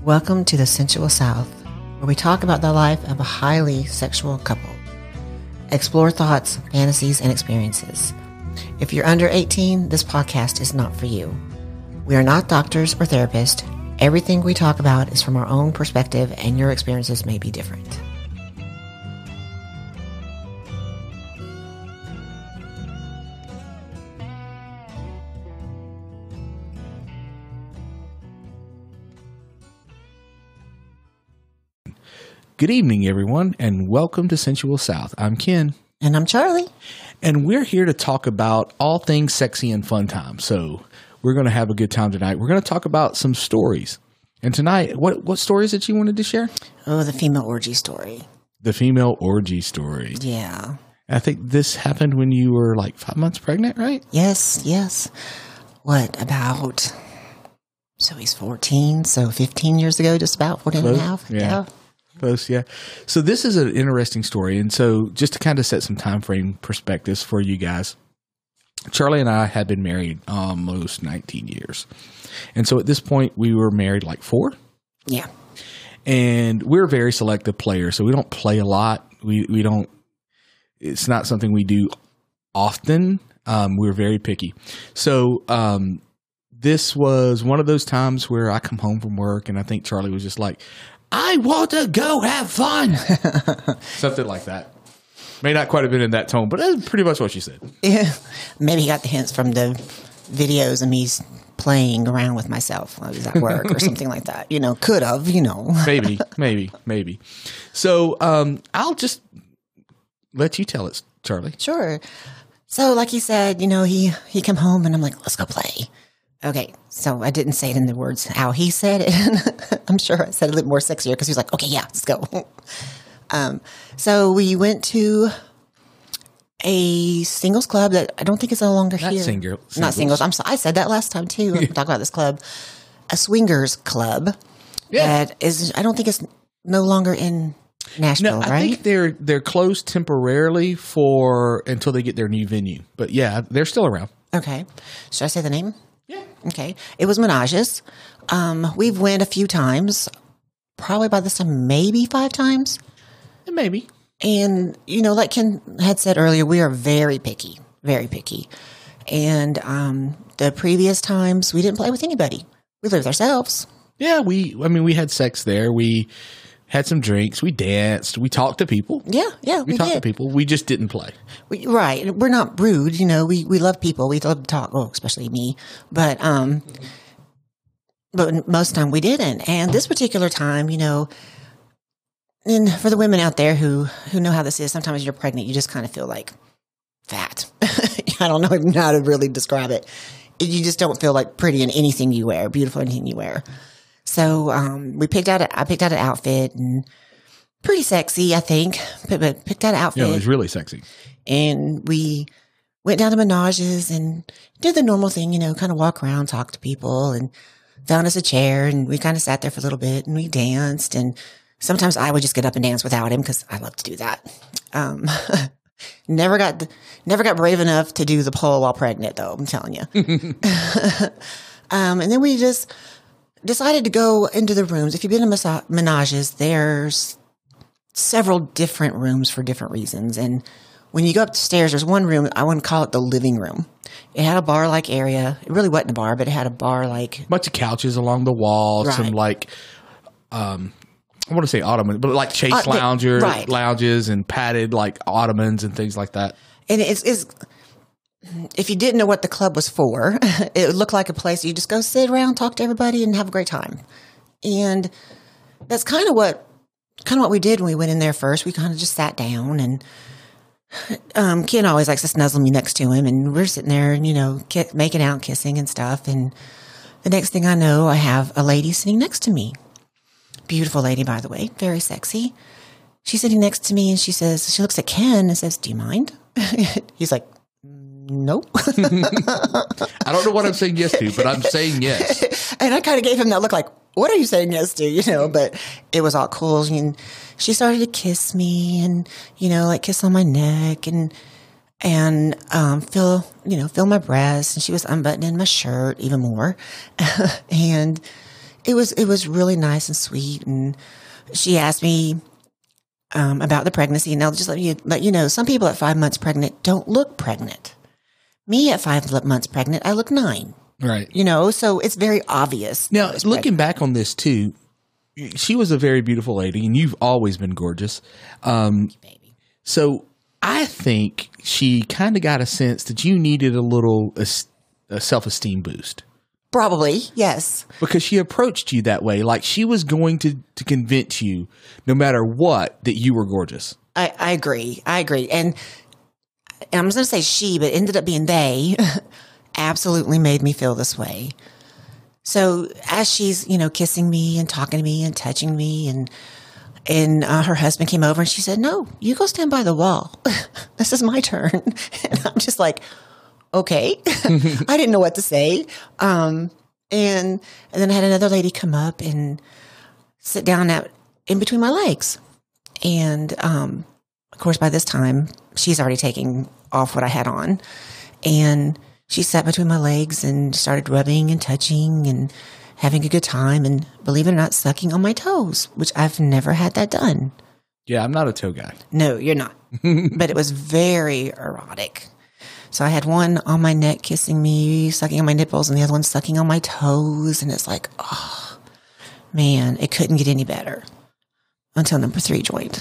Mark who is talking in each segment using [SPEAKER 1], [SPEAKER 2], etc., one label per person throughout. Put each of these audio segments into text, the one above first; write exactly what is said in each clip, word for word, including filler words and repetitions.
[SPEAKER 1] Welcome to the Sensual South, where we talk about the life of a highly sexual couple. Explore thoughts, fantasies, and experiences. If you're under eighteen, this podcast is not for you. We are not doctors or therapists. Everything we talk about is from our own perspective, and your experiences may be different.
[SPEAKER 2] Good evening, everyone, and welcome to Sensual South. I'm Ken.
[SPEAKER 1] And I'm Charlie.
[SPEAKER 2] And we're here to talk about all things sexy and fun time. So we're going to have a good time tonight. We're going to talk about some stories. And tonight, what, what stories that you wanted to share?
[SPEAKER 1] Oh, the female orgy story.
[SPEAKER 2] The female orgy story.
[SPEAKER 1] Yeah.
[SPEAKER 2] I think this happened when you were like five months pregnant, right?
[SPEAKER 1] Yes, yes. What, about, so he's fourteen, so fifteen years ago, just about fourteen
[SPEAKER 2] Close.
[SPEAKER 1] and a half.
[SPEAKER 2] Yeah.
[SPEAKER 1] yeah.
[SPEAKER 2] Close, yeah. So this is an interesting story. And so just to kind of set some time frame perspectives for you guys, Charlie and I had been married almost nineteen years. And so at this point, we were married like four.
[SPEAKER 1] Yeah.
[SPEAKER 2] And we're very selective players. So we don't play a lot. We we don't, it's not something we do often. Um, we're very picky. So um, this was one of those times where I come home from work and I think Charlie was just like, I want to go have fun. Something like that. May not quite have been in that tone, but that's pretty much what she said.
[SPEAKER 1] Yeah. Maybe he got the hints from the videos of me playing around with myself while I was at work or something like that. You know, could have, you know.
[SPEAKER 2] Maybe, maybe, maybe. So um, I'll just let you tell it, Charlie.
[SPEAKER 1] Sure. So like he said, you know, he, he come home and I'm like, let's go play. Okay, so I didn't say it in the words how he said it. I'm sure I said it a little more sexier because he was like, okay, yeah, let's go. um, so we went to a singles club that I don't think is no longer
[SPEAKER 2] Not
[SPEAKER 1] here.
[SPEAKER 2] Singer, singles.
[SPEAKER 1] Not singles. I'm sorry. I said that last time too. I'm talking about this club. A swingers club.
[SPEAKER 2] Yeah.
[SPEAKER 1] That is, I don't think it's no longer in Nashville,
[SPEAKER 2] No, I
[SPEAKER 1] right?
[SPEAKER 2] think they're they're closed temporarily for until they get their new venue. But yeah, they're still around.
[SPEAKER 1] Okay. Should I say the name?
[SPEAKER 2] Yeah.
[SPEAKER 1] Okay. It was Menages. Um, we've went a few times, probably by this time, maybe five times.
[SPEAKER 2] Maybe.
[SPEAKER 1] And, you know, like Ken had said earlier, we are very picky, very picky. And um, the previous times, we didn't play with anybody. We lived ourselves.
[SPEAKER 2] Yeah, we, I mean, we had sex there. We had some drinks. We danced. We talked to people.
[SPEAKER 1] Yeah, yeah,
[SPEAKER 2] We,
[SPEAKER 1] we,
[SPEAKER 2] talked
[SPEAKER 1] did.
[SPEAKER 2] to people. We just didn't play.
[SPEAKER 1] We, right. We're not rude, you know, we, we love people. We love to talk, well, especially me. But, um, but most of the time we didn't. And this particular time, you know, and for the women out there who, who know how this is, sometimes you're pregnant, you just kind of feel like fat. I don't know even how to really describe it. You just don't feel like pretty in anything you wear, beautiful in anything you wear. So, um, we picked out, a, I picked out an outfit and pretty sexy, I think, but, but picked out an outfit.
[SPEAKER 2] Yeah, it was really sexy.
[SPEAKER 1] And we went down to Menages and did the normal thing, you know, kind of walk around, talk to people, and found us a chair. And we kind of sat there for a little bit and we danced. And sometimes I would just get up and dance without him because I love to do that. Um, never got, never got brave enough to do the pole while pregnant, though, I'm telling you. um, and then we just decided to go into the rooms. If you've been to Menages, there's several different rooms for different reasons. And when you go upstairs, there's one room, I want to call it the living room. It had a bar-like area. It really wasn't a bar, but it had a bar-like.
[SPEAKER 2] A bunch of couches along the wall,
[SPEAKER 1] Right.
[SPEAKER 2] some like, um, I want to say ottoman, but like chase
[SPEAKER 1] Uh, the-
[SPEAKER 2] lounger,
[SPEAKER 1] right.
[SPEAKER 2] lounges and padded like ottomans and things like that.
[SPEAKER 1] And it's, it's, if you didn't know what the club was for, it looked like a place you just go sit around, talk to everybody, and have a great time. And that's kind of what, kind of what we did when we went in there first. We kind of just sat down and, um, Ken always likes to snuzzle me next to him, and we're sitting there and, you know, ki- making out, kissing and stuff. And the next thing I know, I have a lady sitting next to me. Beautiful lady, by the way, very sexy. She's sitting next to me and she says, she looks at Ken and says, do you mind? He's like, nope.
[SPEAKER 2] I don't know what I'm saying yes to, but I'm saying yes.
[SPEAKER 1] And I kind of gave him that look like, what are you saying yes to? You know, but it was all cool. And she started to kiss me and, you know, like kiss on my neck and, and, um, feel, you know, feel my breasts. And she was unbuttoning my shirt even more. And it was it was really nice and sweet. And she asked me um, about the pregnancy, and I'll just let you let you know, some people at five months pregnant don't look pregnant. Me at five months pregnant, I look nine.
[SPEAKER 2] Right.
[SPEAKER 1] You know, so it's very obvious.
[SPEAKER 2] Now, looking back on this too, she was a very beautiful lady, and you've always been gorgeous. Um,
[SPEAKER 1] Baby.
[SPEAKER 2] So I think she kind of got a sense that you needed a little a, a self-esteem boost.
[SPEAKER 1] Probably, yes. Because
[SPEAKER 2] she approached you that way, like she was going to, to convince you, no matter what, that you were gorgeous.
[SPEAKER 1] I, I agree. I agree. And, and I'm just going to say she, but it ended up being they, absolutely made me feel this way. So as she's, you know, kissing me and talking to me and touching me, and and uh, her husband came over and she said, "No, you go stand by the wall. This is my turn." And I'm just like, okay. I didn't know what to say. Um, and and then I had another lady come up and sit down at, in between my legs. And um, of course, by this time, she's already taking off what I had on. And she sat between my legs and started rubbing and touching and having a good time, and believe it or not, sucking on my toes, which I've never had that done.
[SPEAKER 2] Yeah, I'm not a toe guy.
[SPEAKER 1] No, you're not. But it was very erotic. So I had one on my neck kissing me, sucking on my nipples, and the other one sucking on my toes. And it's like, oh, man, it couldn't get any better until number three joined.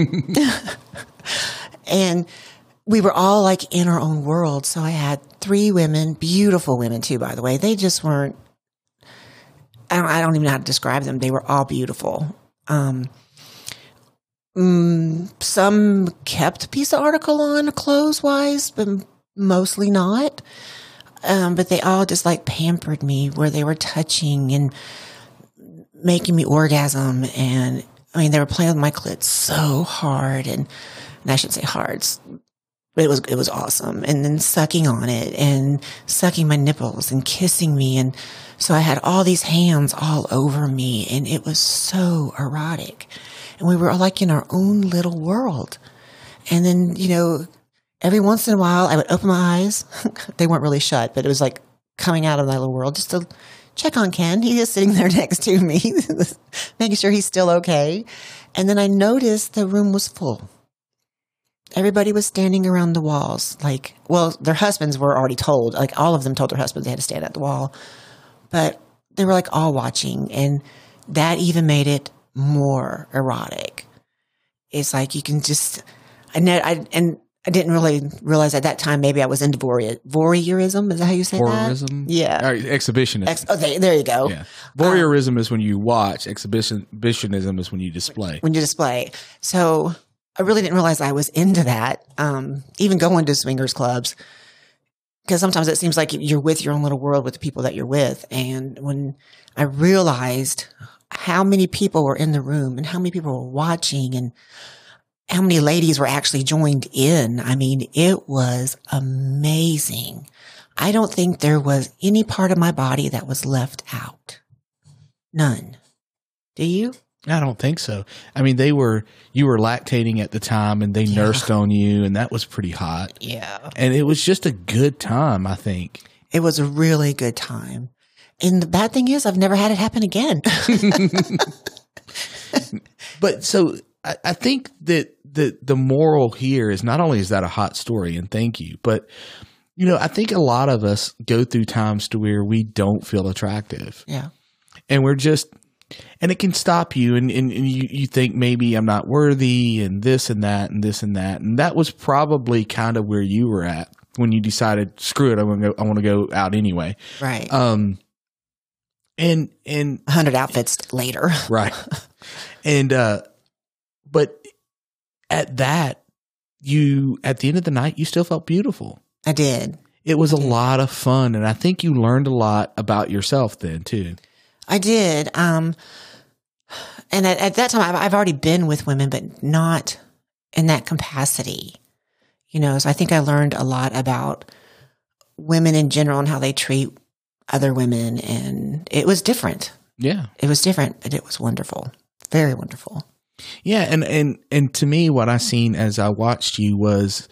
[SPEAKER 1] And we were all like in our own world. So I had three women, beautiful women too, by the way. They just weren't, I don't, I don't even know how to describe them. They were all beautiful. Um, mm, some kept a piece of article on clothes wise, but mostly not. Um, but they all just like pampered me, where they were touching and making me orgasm. And I mean, they were playing with my clit so hard, and, and I should say hard. But it was, it was awesome. And then sucking on it and sucking my nipples and kissing me. And so I had all these hands all over me, and it was so erotic. And we were all like in our own little world. And then, you know, every once in a while I would open my eyes. They weren't really shut, but it was like coming out of my little world just to check on Ken. He is sitting there next to me, making sure he's still okay. And then I noticed the room was full. Everybody was standing around the walls. Like, well, their husbands were already told, like all of them told their husbands they had to stand at the wall, but they were like all watching. And that even made it more erotic. It's like, you can just, I know, I, and I didn't really realize at that time, maybe I was into voyeur, voyeurism. Is that how you say
[SPEAKER 2] voyeurism?
[SPEAKER 1] that? Yeah.
[SPEAKER 2] Or exhibitionism.
[SPEAKER 1] Ex- okay, there you go.
[SPEAKER 2] Yeah. Voyeurism um, is when you watch. Exhibition, exhibitionism is when you display.
[SPEAKER 1] When you display. So I really didn't realize I was into that, um, even going to swingers clubs, because sometimes it seems like you're with your own little world with the people that you're with. And when I realized how many people were in the room and how many people were watching and how many ladies were actually joined in, I mean, it was amazing. I don't think there was any part of my body that was left out. None. Do you?
[SPEAKER 2] I don't think so. I mean, they were, you were lactating at the time, and they yeah. nursed on you, and that was pretty hot.
[SPEAKER 1] Yeah.
[SPEAKER 2] And it was just a good time, I think.
[SPEAKER 1] It was a really good time. And the bad thing is, I've never had it happen again.
[SPEAKER 2] But so I, I think that the, the moral here is, not only is that a hot story, and thank you, but, you know, I think a lot of us go through times to where we don't feel attractive.
[SPEAKER 1] Yeah.
[SPEAKER 2] And we're just, and it can stop you, and, and, and you, you think maybe I'm not worthy, and this and that and this and that. And that was probably kind of where you were at when you decided, screw it, I want to go, I want to go out anyway.
[SPEAKER 1] Right.
[SPEAKER 2] Um, and, and
[SPEAKER 1] a hundred outfits later.
[SPEAKER 2] Right. And, uh, but at that, you, at the end of the night, you still felt beautiful.
[SPEAKER 1] I did.
[SPEAKER 2] It was a lot of fun. And I think you learned a lot about yourself then too.
[SPEAKER 1] I did. Um, and at, at that time, I've, I've already been with women, but not in that capacity. You know, so I think I learned a lot about women in general and how they treat other women. And it was different.
[SPEAKER 2] Yeah.
[SPEAKER 1] It was different, but it was wonderful. Very wonderful.
[SPEAKER 2] Yeah. And, and, and to me, what I seen as I watched you was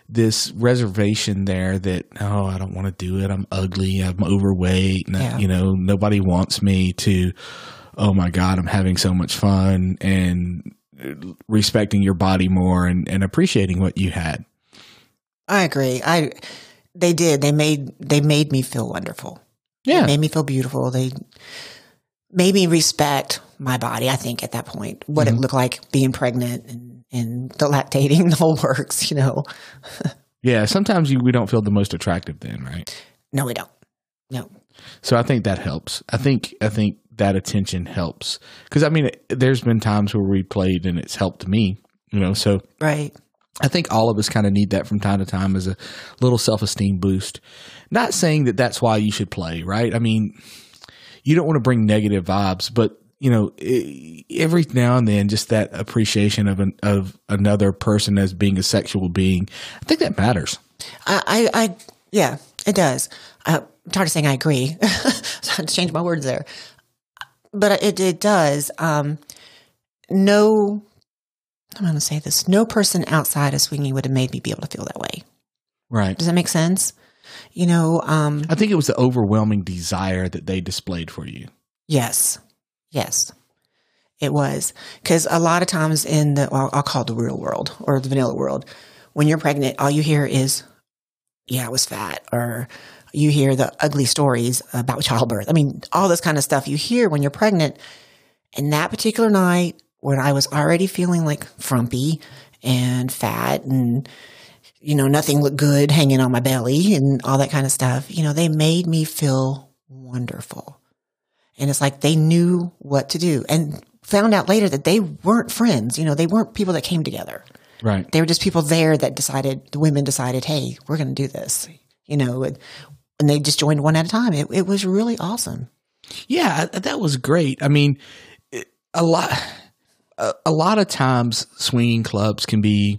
[SPEAKER 2] this reservation there that, oh, I don't want to do it. I'm ugly. I'm overweight. And,
[SPEAKER 1] Yeah.
[SPEAKER 2] you know, nobody wants me to, oh my God, I'm having so much fun, and respecting your body more and, and appreciating what you had.
[SPEAKER 1] I agree. I they did. They made they made me feel wonderful.
[SPEAKER 2] Yeah.
[SPEAKER 1] They made me feel beautiful. They made me respect my body, I think, at that point. What
[SPEAKER 2] Mm-hmm.
[SPEAKER 1] it looked like being pregnant and, and the lactating, the whole works, you know.
[SPEAKER 2] Yeah. Sometimes you, we don't feel the most attractive then, right?
[SPEAKER 1] No, we don't. No.
[SPEAKER 2] So I think that helps. I think I think that attention helps, because I mean, there's been times where we played and it's helped me, you know. So
[SPEAKER 1] Right.
[SPEAKER 2] I think all of us kind of need that from time to time as a little self-esteem boost. Not saying that that's why you should play, right? I mean, you don't want to bring negative vibes, but you know, every now and then, just that appreciation of an, of another person as being a sexual being, I think that matters.
[SPEAKER 1] I, I, I yeah, it does. I, I'm tired of saying I agree. So I had to change my words there. But it, it does. Um, no, I'm going to say this. No person outside of swinging would have made me be able to feel that way.
[SPEAKER 2] Right.
[SPEAKER 1] Does that make sense? You know, um,
[SPEAKER 2] I think it was the overwhelming desire that they displayed for you.
[SPEAKER 1] yes, yes, it was. Because a lot of times in the, well, I'll call it the real world or the vanilla world, when you're pregnant, all you hear is, yeah, I was fat, or you hear the ugly stories about childbirth. I mean, all this kind of stuff you hear when you're pregnant. And that particular night, when I was already feeling like frumpy and fat and, you know, nothing looked good hanging on my belly and all that kind of stuff, you know, they made me feel wonderful. And it's like they knew what to do, and found out later that they weren't friends. You know, they weren't people that came together.
[SPEAKER 2] Right.
[SPEAKER 1] They were just people there that decided, the women decided, hey, we're going to do this, you know, and, and they just joined one at a time. It, it was really awesome.
[SPEAKER 2] Yeah, that was great. I mean, a lot, a, a lot of times swinging clubs can be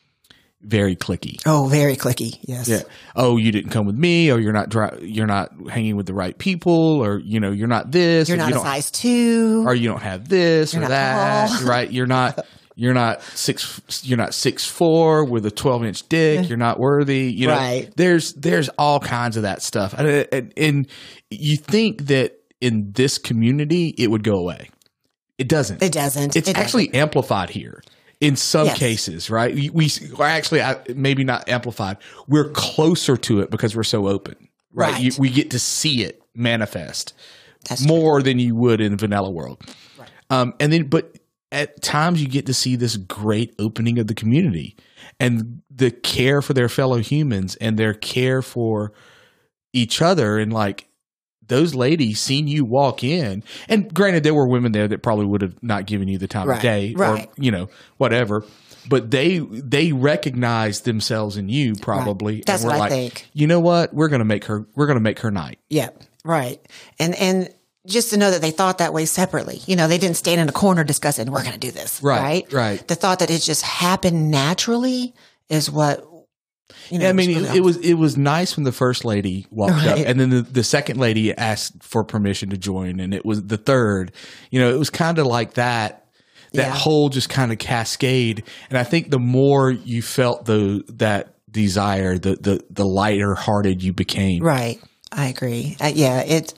[SPEAKER 2] very cliquey.
[SPEAKER 1] Oh, very clicky. Yes.
[SPEAKER 2] Yeah. Oh, you didn't come with me, or you're not dri- you're not hanging with the right people, or you know, you're not this,
[SPEAKER 1] You're
[SPEAKER 2] or
[SPEAKER 1] not
[SPEAKER 2] you
[SPEAKER 1] a
[SPEAKER 2] don't,
[SPEAKER 1] size two.
[SPEAKER 2] or you don't have this
[SPEAKER 1] You're
[SPEAKER 2] or
[SPEAKER 1] not
[SPEAKER 2] that,
[SPEAKER 1] tall.
[SPEAKER 2] right? You're not you're not six you're not six four with a twelve inch dick. You're not worthy. You know,
[SPEAKER 1] Right.
[SPEAKER 2] there's there's all kinds of that stuff, and, and, and you think that in this community it would go away. It doesn't.
[SPEAKER 1] It doesn't.
[SPEAKER 2] It's
[SPEAKER 1] It
[SPEAKER 2] actually
[SPEAKER 1] doesn't.
[SPEAKER 2] amplified here in some
[SPEAKER 1] Yes.
[SPEAKER 2] cases, right? We, we are actually I- maybe not amplified. We're closer to it because we're so open, right?
[SPEAKER 1] Right.
[SPEAKER 2] You, we get to see it manifest
[SPEAKER 1] That's
[SPEAKER 2] more than you would in the vanilla world.
[SPEAKER 1] Right.
[SPEAKER 2] Um, and then, but at times you get to see this great opening of the community and the care for their fellow humans and their care for each other, and like, those ladies seen you walk in, and granted, there were women there that probably would have not given you the time
[SPEAKER 1] Right,
[SPEAKER 2] of day,
[SPEAKER 1] right.
[SPEAKER 2] or you know, whatever. But they they recognized themselves in you, probably.
[SPEAKER 1] Right. That's
[SPEAKER 2] and were
[SPEAKER 1] what I
[SPEAKER 2] like,
[SPEAKER 1] think.
[SPEAKER 2] You know what? We're gonna make her. We're gonna make her night.
[SPEAKER 1] Yeah. Right. And, and just to know that they thought that way separately, you know, they didn't stand in a corner discussing, we're going to do this.
[SPEAKER 2] Right,
[SPEAKER 1] Right.
[SPEAKER 2] right.
[SPEAKER 1] The thought that it just happened naturally is what, you know,
[SPEAKER 2] Yeah, I mean,
[SPEAKER 1] was
[SPEAKER 2] it,
[SPEAKER 1] really
[SPEAKER 2] it was it was nice when the first lady walked up,
[SPEAKER 1] Right.
[SPEAKER 2] and then the, the second lady asked for permission to join, and it was the third. You know, it was kind of like that. That
[SPEAKER 1] Yeah.
[SPEAKER 2] whole just kind of cascade, and I think the more you felt the that desire, the the the lighter hearted you became.
[SPEAKER 1] Right. I agree. Uh, yeah, it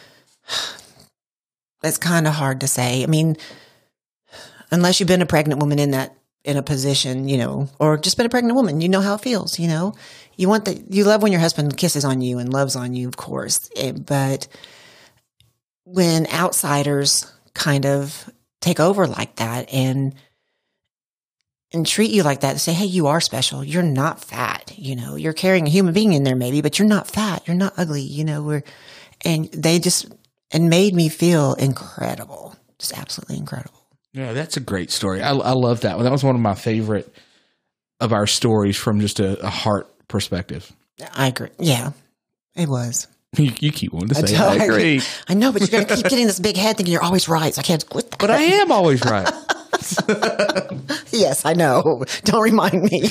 [SPEAKER 1] it's kind of hard to say. I mean, unless you've been a pregnant woman in that in a position, you know, or just been a pregnant woman, you know how it feels, you know. You want the you love when your husband kisses on you and loves on you, of course. Eh, But when outsiders kind of take over like that and and treat you like that, say, hey, you are special. You're not fat. You know, you're carrying a human being in there maybe, but you're not fat. You're not ugly. You know, we're, and they just, and made me feel incredible. Just absolutely incredible.
[SPEAKER 2] Yeah, that's a great story. I, I love that one. That was one of my favorite of our stories from just a, a heart perspective.
[SPEAKER 1] I agree. Yeah, it was.
[SPEAKER 2] You, you keep wanting to say,
[SPEAKER 1] I
[SPEAKER 2] I agree.
[SPEAKER 1] I know, but you're going to keep getting this big head thinking you're always right. So I can't quit that.
[SPEAKER 2] But I am always right.
[SPEAKER 1] Yes, I know. Don't remind me.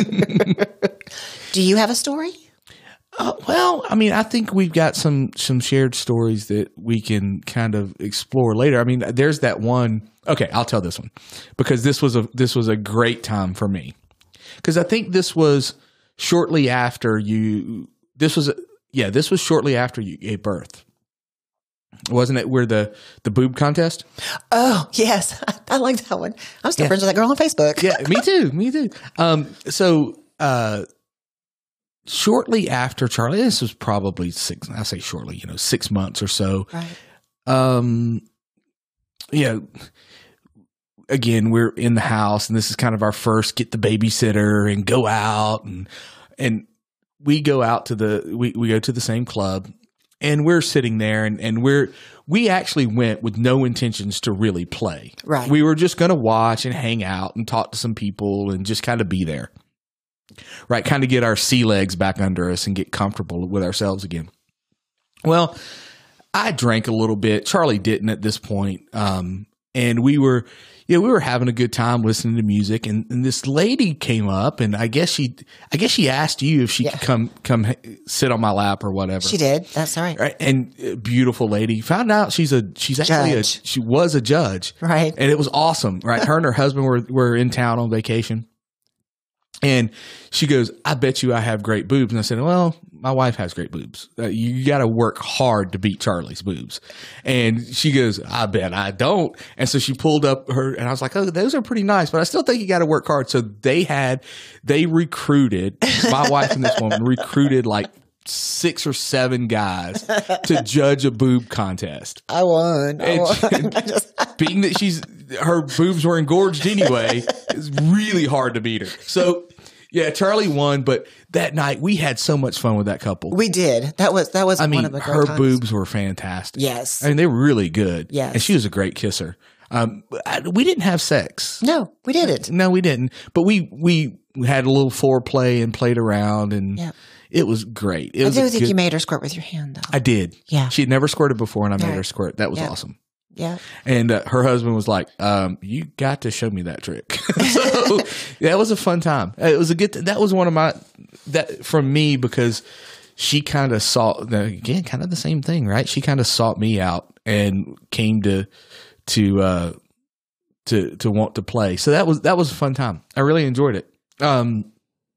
[SPEAKER 1] Do you have a story?
[SPEAKER 2] Uh, well, I mean, I think we've got some some shared stories that we can kind of explore later. I mean, there's that one. Okay, I'll tell this one because this was a this was a great time for me because I think this was shortly after you, this was, yeah, this was shortly after you gave birth. Wasn't it where the, the boob contest?
[SPEAKER 1] Oh, yes. I like that one. I'm still
[SPEAKER 2] Yeah.
[SPEAKER 1] friends with that girl on Facebook.
[SPEAKER 2] Yeah, me too. Me too. Um, so, uh, shortly after Charlie, this was probably six, I say shortly, you know, six months or so.
[SPEAKER 1] Right.
[SPEAKER 2] Um, you know, again, we're in the house and this is kind of our first get the babysitter and go out and, and we go out to the, we, we go to the same club. And we're sitting there and, and we're, we actually went with no intentions to really play.
[SPEAKER 1] Right.
[SPEAKER 2] We were just going to watch and hang out and talk to some people and just kind of be there. Right. Kind of get our sea legs back under us and get comfortable with ourselves again. Well, I drank a little bit. Charlie didn't at this point. Um, and we were, yeah, we were having a good time listening to music, and, and this lady came up, and I guess she, I guess she asked you if she
[SPEAKER 1] Yeah.
[SPEAKER 2] could come, come h- sit on my lap or whatever.
[SPEAKER 1] She did. That's all right.
[SPEAKER 2] Right, and uh, beautiful lady. Found out she's a, she's actually a,
[SPEAKER 1] Judge.
[SPEAKER 2] she was a judge,
[SPEAKER 1] Right.
[SPEAKER 2] and it was awesome. Right, her and her husband were were in town on vacation. And she goes, I bet you I have great boobs. And I said, well, my wife has great boobs. Uh, you got to work hard to beat Charlie's boobs. And she goes, I bet I don't. And so she pulled up her, and I was like, oh, those are pretty nice, but I still think you got to work hard. So they had, they recruited, my wife and this woman recruited like six or seven guys to judge a boob contest.
[SPEAKER 1] I won. I
[SPEAKER 2] And
[SPEAKER 1] won.
[SPEAKER 2] she-
[SPEAKER 1] I just,
[SPEAKER 2] being that she's her boobs were engorged anyway, it's really hard to beat her. So yeah, Charlie won, but that night we had so much fun with that couple.
[SPEAKER 1] we did. That was that was
[SPEAKER 2] I
[SPEAKER 1] one
[SPEAKER 2] mean,
[SPEAKER 1] of the great
[SPEAKER 2] her
[SPEAKER 1] times.
[SPEAKER 2] boobs were fantastic.
[SPEAKER 1] Yes.
[SPEAKER 2] I mean, they were really good.
[SPEAKER 1] Yes.
[SPEAKER 2] And she was a great kisser. Um, I, we didn't have sex.
[SPEAKER 1] No, we did it.
[SPEAKER 2] No, we didn't. But we we had a little foreplay and played around, and
[SPEAKER 1] Yeah.
[SPEAKER 2] it was great. It
[SPEAKER 1] I
[SPEAKER 2] was
[SPEAKER 1] do
[SPEAKER 2] a
[SPEAKER 1] think
[SPEAKER 2] good-
[SPEAKER 1] you made her squirt with your hand, though.
[SPEAKER 2] I did.
[SPEAKER 1] Yeah.
[SPEAKER 2] She had never squirted before, and I made
[SPEAKER 1] Right.
[SPEAKER 2] her squirt. That was
[SPEAKER 1] Yeah.
[SPEAKER 2] awesome.
[SPEAKER 1] Yeah.
[SPEAKER 2] And uh, her husband was like, um, "You got to show me that trick." So yeah, it was a fun time. It was a good. That was one of my that from me because she kind of saw again, kind of the same thing, right? She kind of sought me out and came to to uh, to to want to play. So that was that was a fun time. I really enjoyed it. Um,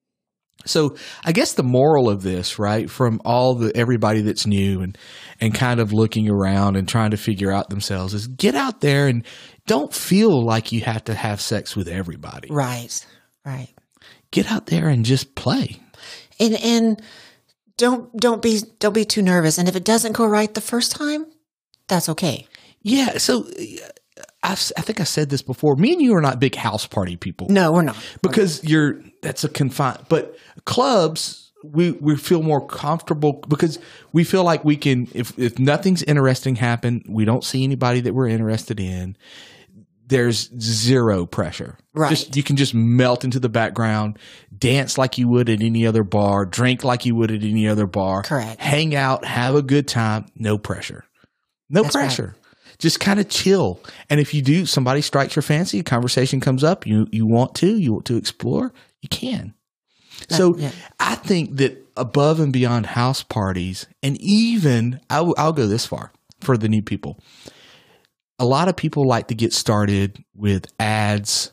[SPEAKER 2] so I guess the moral of this, right, from all the everybody that's new and and kind of looking around and trying to figure out themselves is get out there and don't feel like you have to have sex with everybody.
[SPEAKER 1] Right. Right.
[SPEAKER 2] Get out there and just play.
[SPEAKER 1] And and don't don't be don't be too nervous. And if it doesn't go right the first time, that's okay.
[SPEAKER 2] Yeah. So uh, I've, I think I said this before. Me and you are not big house party people.
[SPEAKER 1] No, we're not.
[SPEAKER 2] Because you're that's a confined, but clubs we we feel more comfortable because we feel like we can if if nothing's interesting happen, we don't see anybody that we're interested in. There's zero pressure.
[SPEAKER 1] Right.
[SPEAKER 2] Just, you can just melt into the background, dance like you would at any other bar, drink like you would at any other bar.
[SPEAKER 1] Correct.
[SPEAKER 2] Hang out, have a good time, no pressure. No
[SPEAKER 1] That's right.
[SPEAKER 2] pressure. Just kind of chill. And if you do, somebody strikes your fancy, a conversation comes up, you you want to, you want to explore, you can. So
[SPEAKER 1] yeah.
[SPEAKER 2] I think that above and beyond house parties, and even I'll, I'll go this far for the new people. A lot of people like to get started with ads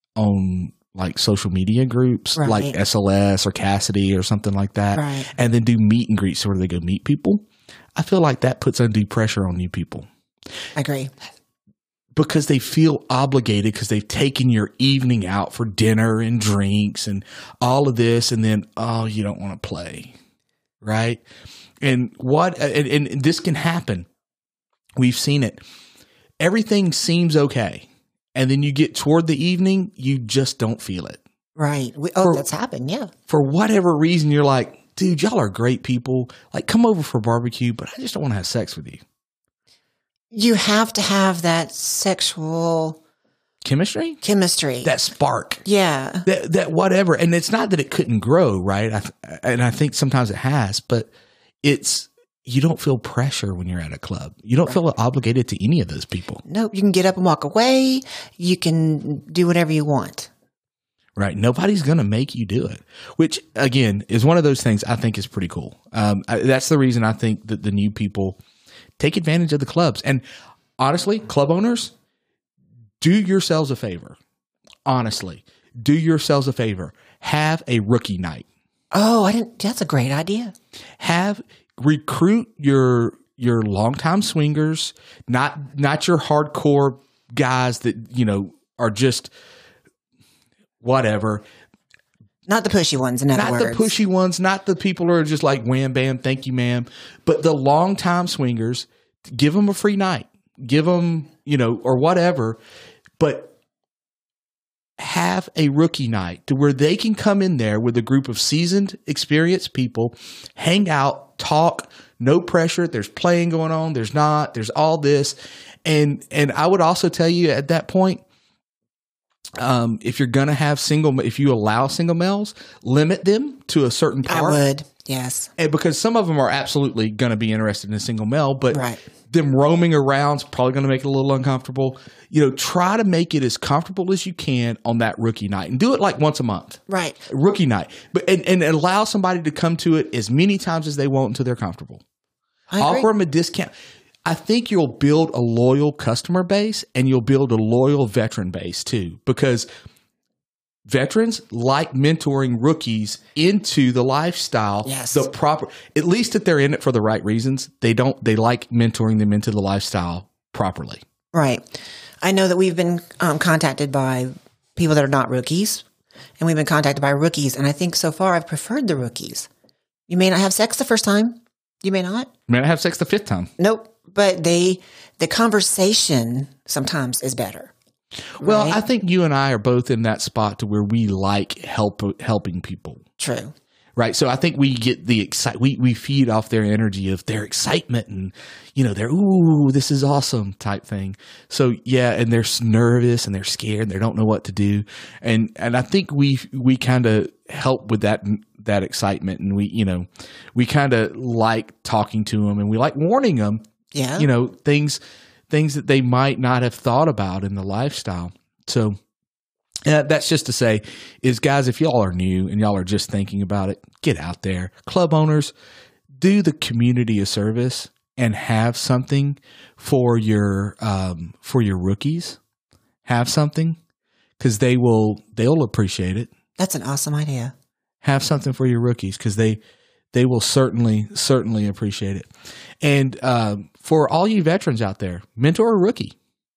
[SPEAKER 2] on like social media groups,
[SPEAKER 1] Right.
[SPEAKER 2] like S L S or Cassidy or something like that,
[SPEAKER 1] Right.
[SPEAKER 2] and then do meet and greets where they go meet people. I feel like that puts undue pressure on new people.
[SPEAKER 1] I agree.
[SPEAKER 2] Because they feel obligated because they've taken your evening out for dinner and drinks and all of this. And then, oh, you don't want to play. Right. And what, and, and this can happen. We've seen it. Everything seems okay. And then you get toward the evening, you just don't feel it.
[SPEAKER 1] Right. We, oh,
[SPEAKER 2] For-
[SPEAKER 1] that's happened. Yeah.
[SPEAKER 2] For whatever reason, you're like, dude, y'all are great people. Like, come over for barbecue, but I just don't want to have sex with you.
[SPEAKER 1] You have to have that sexual
[SPEAKER 2] Chemistry?
[SPEAKER 1] chemistry.
[SPEAKER 2] That spark.
[SPEAKER 1] yeah.
[SPEAKER 2] That, that whatever, and it's not that it couldn't grow, right? I, th- and I think sometimes it has, but it's you don't feel pressure when you're at a club. You don't feel obligated to any of those people,
[SPEAKER 1] Nope. You can get up and walk away. You can do whatever you want.
[SPEAKER 2] right? Nobody's going to make you do it, which again is one of those things I think is pretty cool. Um, I, that's the reason I think that the new people take advantage of the clubs. And honestly, club owners, do yourselves a favor. Honestly, do yourselves a favor. Have a rookie night.
[SPEAKER 1] Oh, I didn't. That's a great idea.
[SPEAKER 2] Have recruit your your longtime swingers, not not your hardcore guys that you know are just whatever.
[SPEAKER 1] Not the pushy ones, in other
[SPEAKER 2] Not
[SPEAKER 1] words.
[SPEAKER 2] the pushy ones, not the people who are just like wham bam, thank you, ma'am, but the longtime swingers. Give them a free night, give them you know or whatever, but have a rookie night to where they can come in there with a group of seasoned, experienced people, hang out, talk, no pressure. There's playing going on. There's not. There's all this. And and I would also tell you at that point, um, if you're going to have single, if you allow single males, limit them to a certain
[SPEAKER 1] I
[SPEAKER 2] part.
[SPEAKER 1] would, yes.
[SPEAKER 2] And because some of them are absolutely going to be interested in a single male, but
[SPEAKER 1] Right.
[SPEAKER 2] them roaming around is probably going to make it a little uncomfortable. You know, try to make it as comfortable as you can on that rookie night and do it like once a month.
[SPEAKER 1] Right.
[SPEAKER 2] Rookie night. But and, and allow somebody to come to it as many times as they want until they're comfortable.
[SPEAKER 1] I agree.
[SPEAKER 2] Offer them a discount. I think you'll build a loyal customer base and you'll build a loyal veteran base too, because veterans like mentoring rookies into the lifestyle.
[SPEAKER 1] Yes.
[SPEAKER 2] The proper, at least if they're in it for the right reasons, they don't, they like mentoring them into the lifestyle properly.
[SPEAKER 1] Right. I know that we've been um, contacted by people that are not rookies, and we've been contacted by rookies. And I think so far I've preferred the rookies. You may not have sex the first time. You may not.
[SPEAKER 2] May not have sex the fifth time.
[SPEAKER 1] Nope. But they, the conversation sometimes is better.
[SPEAKER 2] Well,
[SPEAKER 1] right?
[SPEAKER 2] I think you and I are both in that spot to where we like help helping people.
[SPEAKER 1] True.
[SPEAKER 2] Right. So I think we get the excite, we, we feed off their energy of their excitement and, you know, their, ooh, this is awesome type thing. So yeah. And they're nervous and they're scared and they don't know what to do. And, and I think we, we kind of help with that, that excitement. And we, you know, we kind of like talking to them and we like warning them,
[SPEAKER 1] Yeah.
[SPEAKER 2] you know, things, things that they might not have thought about in the lifestyle. So, Uh, that's just to say is, guys, if y'all are new and y'all are just thinking about it, get out there. Club owners, do the community a service and have something for your um, for your rookies. Have something because they will they'll appreciate it.
[SPEAKER 1] That's an awesome idea.
[SPEAKER 2] Have something for your rookies because they they will certainly certainly appreciate it. And um, for all you veterans out there, mentor a rookie.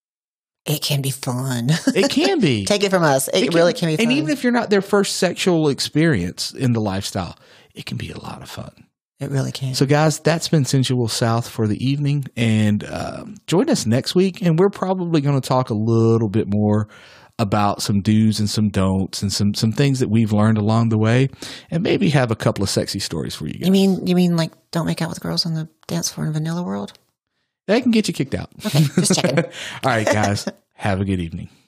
[SPEAKER 1] It can be fun.
[SPEAKER 2] It can be.
[SPEAKER 1] Take it from us. It,
[SPEAKER 2] It can-
[SPEAKER 1] really can be fun.
[SPEAKER 2] And even if you're not their first sexual experience in the lifestyle, it can be a lot of fun.
[SPEAKER 1] it really can.
[SPEAKER 2] So, guys, that's been Sensual South for the evening. And um, join us next week. And we're probably going to talk a little bit more about some do's and some don'ts and some, some things that we've learned along the way. And maybe have a couple of sexy stories for you guys.
[SPEAKER 1] You mean you mean like don't make out with girls on the dance floor in Vanilla World?
[SPEAKER 2] That can get you kicked out.
[SPEAKER 1] Okay, just checking.
[SPEAKER 2] All right, guys. Have a good evening.